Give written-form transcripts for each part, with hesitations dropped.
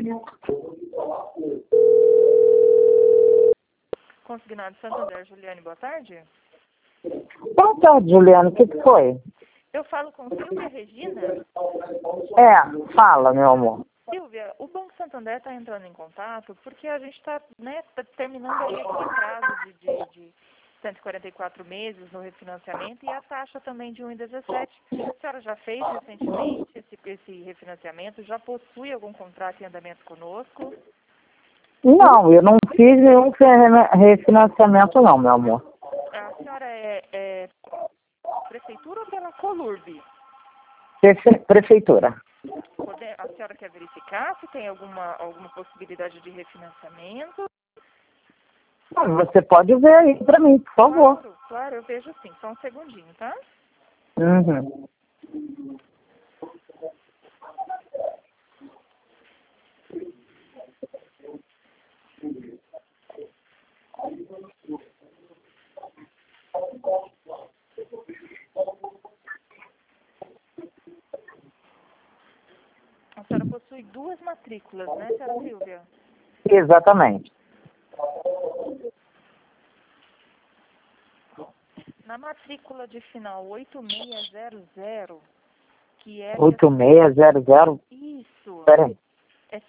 Consignado Santander, Juliane, boa tarde. Boa tarde, Juliana. O que foi? Eu falo com Silvia Regina. Fala, meu amor. Silvia, o Banco Santander está entrando em contato porque a gente está terminando aí aquele prazo de 144 meses no refinanciamento e a taxa também de 1,17. A senhora já fez recentemente esse refinanciamento? Já possui algum contrato em andamento conosco? Não, eu não fiz nenhum refinanciamento não, meu amor. A senhora é prefeitura ou pela Colurb? Prefeitura. A senhora quer verificar se tem alguma possibilidade de refinanciamento? Você pode ver aí pra mim, por favor. Claro, eu vejo sim. Só um segundinho, tá? Uhum. A senhora possui 2 matrículas, né, senhora Silvia? Exatamente. Na matrícula de final 8600, que é... 8600? Isso. Peraí. É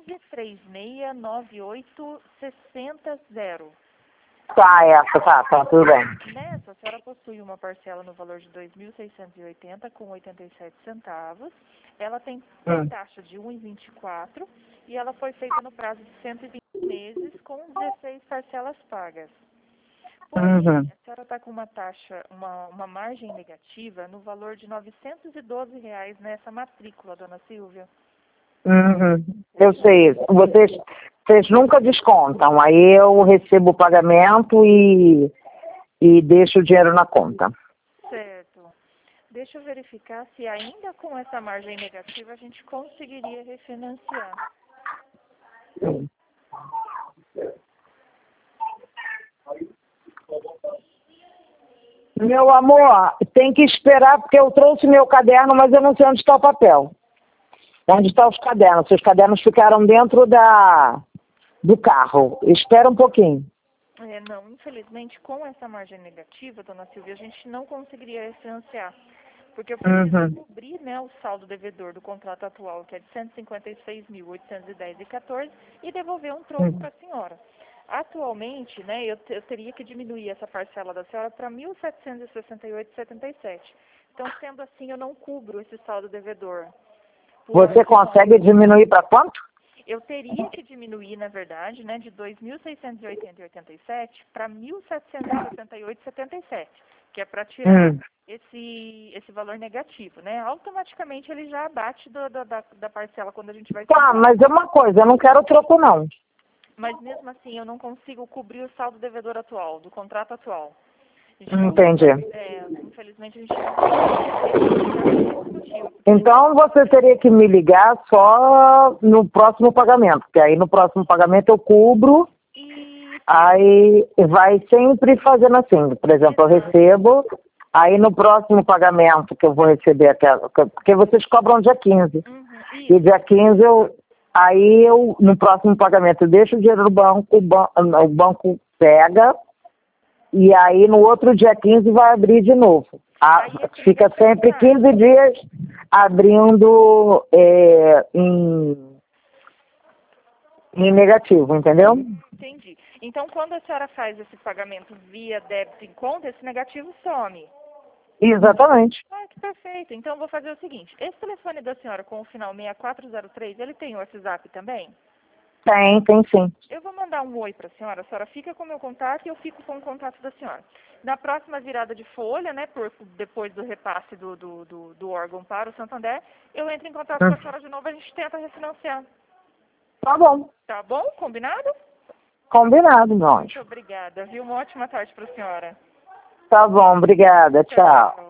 15369860. Tá, tudo bem. Nessa, a senhora possui uma parcela no valor de 2.680 com 87 centavos. Ela tem taxa de 1,24 e ela foi feita no prazo de 120 meses com 16 parcelas pagas. Porém, a senhora está com uma taxa, uma margem negativa no valor de R$ 912 nessa matrícula, dona Silvia. Eu sei. Vocês nunca descontam. Aí eu recebo o pagamento e deixo o dinheiro na conta. Certo. Deixa eu verificar se ainda com essa margem negativa a gente conseguiria refinanciar. Meu amor, tem que esperar porque eu trouxe meu caderno, mas eu não sei onde está o papel. Onde estão os cadernos? Os cadernos ficaram dentro do carro. Espera um pouquinho. Não, infelizmente, com essa margem negativa, dona Silvia, a gente não conseguiria refinanciar. Porque eu preciso cobrir, né, o saldo devedor do contrato atual, que é de R$ 156.810,14, e devolver um troco para a senhora. Atualmente, né, eu teria que diminuir essa parcela da senhora para R$ 1.768,77. Então, sendo assim, eu não cubro esse saldo devedor. Você consegue diminuir para quanto? Eu teria que diminuir, na verdade, né, de 2.680,87 para 1.768,77, que é para tirar esse valor negativo, né? Automaticamente ele já abate da parcela quando a gente vai... Tá, mas é uma coisa, eu não quero troco não. Mas mesmo assim eu não consigo cobrir o saldo devedor atual, do contrato atual. Entendi. Infelizmente a gente não consegue. Então você teria que me ligar só no próximo pagamento, porque aí no próximo pagamento eu cubro, aí vai sempre fazendo assim. Por exemplo, eu recebo, aí no próximo pagamento que eu vou receber, porque vocês cobram dia 15. E dia 15 no próximo pagamento eu deixo o dinheiro no banco, o banco pega. E aí, no outro dia 15, vai abrir de novo. Fica sempre 15 dias abrindo em negativo, entendeu? Entendi. Então, quando a senhora faz esse pagamento via débito em conta, esse negativo some? Exatamente. Que perfeito. Então, eu vou fazer o seguinte. Esse telefone da senhora com o final 6403, ele tem o WhatsApp também? Tem sim. Eu vou mandar um oi para a senhora fica com o meu contato e eu fico com o contato da senhora. Na próxima virada de folha, né, depois do repasse do órgão para o Santander, eu entro em contato com a senhora de novo e a gente tenta refinanciar. Tá bom. Tá bom? Combinado? Combinado, nós. Muito obrigada, viu? Uma ótima tarde para a senhora. Tá bom, obrigada. Tchau.